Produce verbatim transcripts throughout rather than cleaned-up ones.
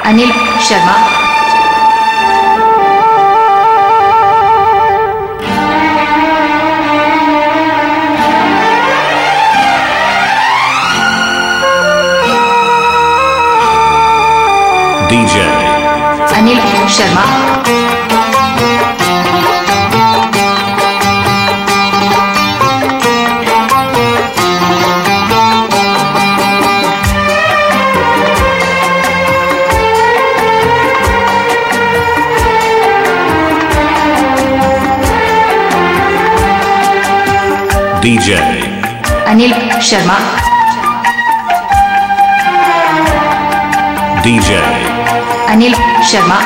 Anil Sharma, DJ Anil Sharma, DJ Anil Sharma, DJ Anil Sharma,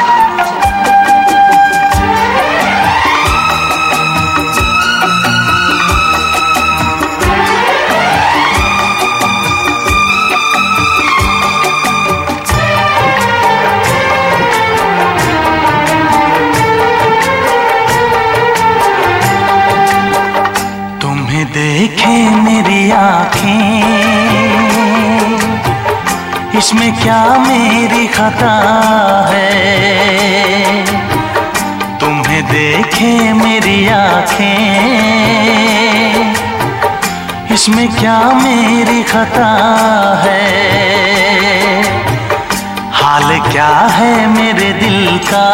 तुम्हें देखे मेरी आँखें, इसमें क्या मेरी खता है। तुम्हें देखे मेरी आँखें, इसमें क्या मेरी खता है। हाल क्या है मेरे दिल का,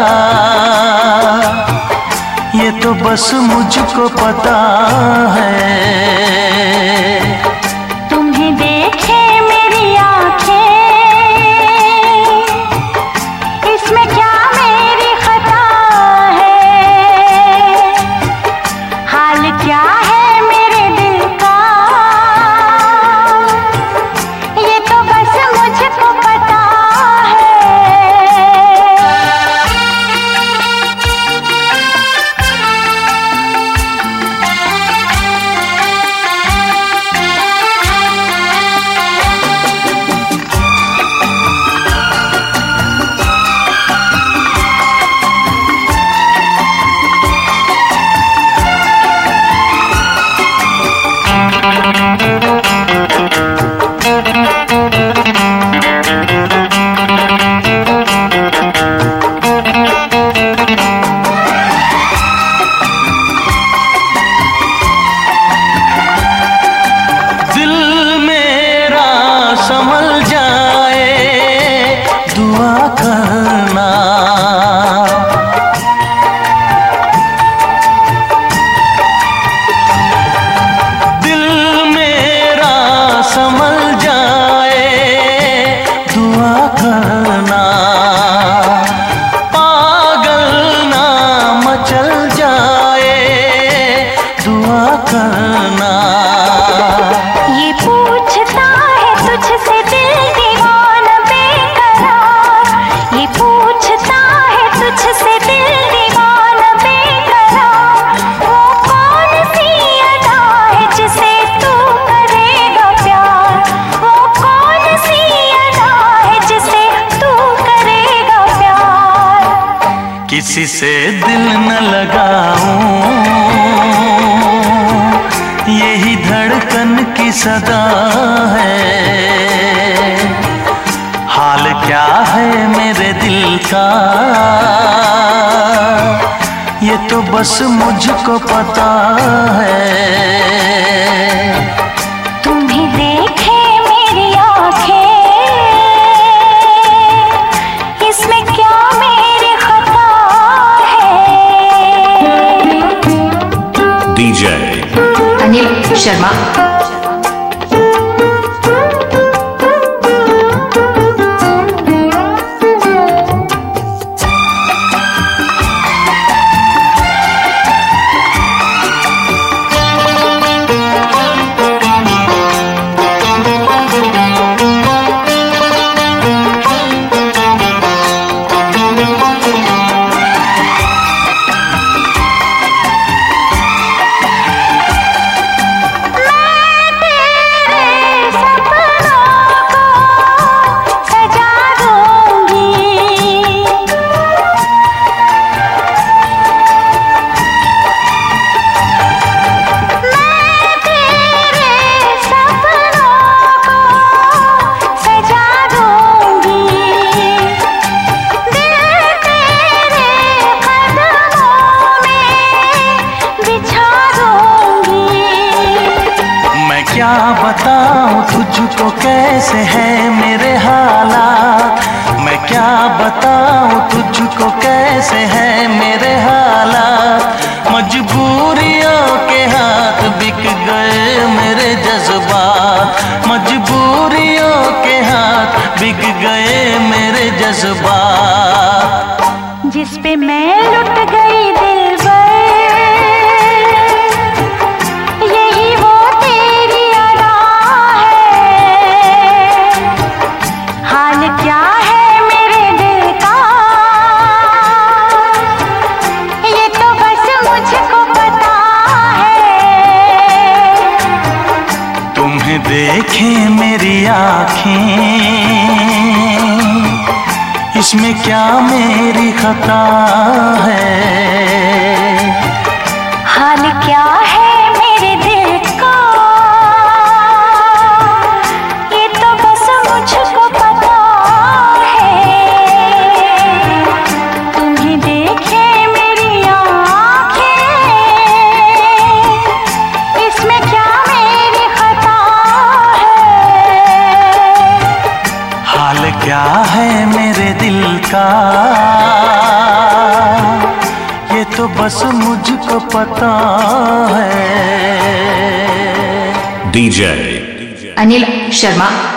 ये तो बस मुझको पता है। तुम्हें देखे मेरी आँखें, इसमें क्या मेरी खता है। हाल क्या है मेरे दिल का, ये तो बस मुझको पता है। संभल जाए दुआ करना, दिल मेरा संभल जाए दुआ करना। पागल ना मचल जाए दुआ करना। ये पूछता है तुझसे दिल दीवाना बेकरार, ये पूछता है तुझसे दिल दीवाना बेकरार। वो कौन सी अदा है जिसे तू करेगा प्यार, वो कौन सी अदा है जिसे तू करेगा प्यार। किसी से दिल न लगाऊं, यही धड़कन की सदा है। हाल क्या है मेरे दिल का, ये तो बस मुझको पता है। तुम्हें देखे मेरी आँखें, इसमें क्या मेरी खता है। डीजे अनिल शर्मा, मैं क्या बताऊं तुझको कैसे है मेरे हालात, मैं क्या बताऊं तुझको कैसे है मेरे हालात। मजबूरियों के हाथ बिक गए मेरे जज्बात, मजबूरियों के हाथ बिक गए मेरे जज्बात। जिस पे मैं लुट गई दिलबर, यही वो तेरी अदा है। हाल क्या है मेरे दिल का, ये तो बस मुझको पता है। तुम्हें देखें मेरी आँखें, इसमें क्या मेरी खता है। हाल क्या है मेरे दिल का, ये तो बस मुझको पता है। तुम्हें देखे मेरी आँखें, इसमें क्या मेरी खता है। हाल क्या है मेरे दिल का, ये तो बस मुझको पता है। D J Anil Sharma.